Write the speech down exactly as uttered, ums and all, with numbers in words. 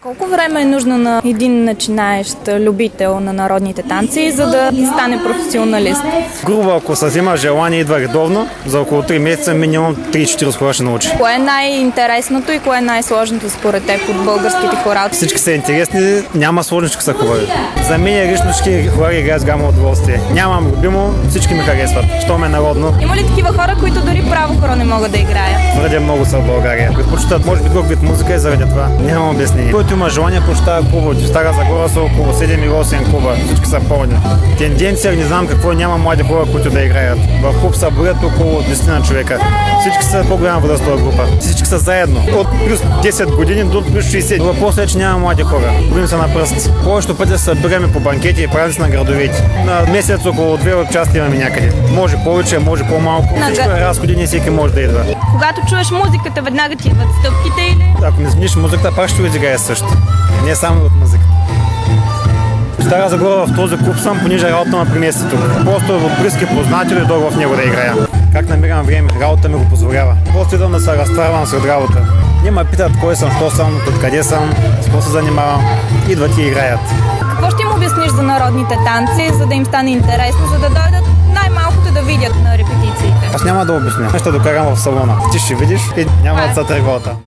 Колко време е нужно на един начинаещ любител на народните танци, за да стане професионалист? Грубо, ако се взима желание, идва редовно, за около три месеца минимум три-четири хора ще научи. Кое е най-интересното и кое е най-сложното според теб от българските хоралци? Всички са интересни, няма сложнички са хубави. За мен лично всички хора играят с голямо удоволствие. Нямам любимо, всички ми харесват. Що ме е народно. Има ли такива хора, които дори право хора не могат да играят? Твърде много са в България. Предпочитат, може би, друг вид музика и заради това. Нямам обяснение. Който има желание, прощава клуба. В Стара Загора са около седем или осем клуба. Всички са пълни. Тенденция, не знам какво, няма млади хора, които да играят. В клуб са борят около десет човека. Всички са по-голяма възрастова група. Всички са заедно. От плюс десет години до плюс шейсет. Въпросът е, че няма млади хора. Броим се на пръст. Повечето пъти се събираме по банкети и празници на градовете. На месец около две участия имаме някъде. Може повече, може по-малко. Всичко е разходи, не всеки може да идва. Когато чуеш музиката, веднага ти идват стъпките или? Ако не смениш музиката, пак ще изиграе също. Не само от музиката. В Стара Загора в този клуб съм, понеже работа на преместито. Просто от близки познатели дойдох в него да играя. Как намирам време, работа ми го позволява. Просто идвам да се разтварвам след работа. Не ме питат кой съм, що съм, откъде съм, с какво се занимавам. Идват и играят. Какво ще им обясниш за народните танци, за да им стане интересно, за да дойдат най-малкото да видят на репетициите? Аз няма да обясня. Ще докарам в салона. Ти ще видиш и няма да се тревота.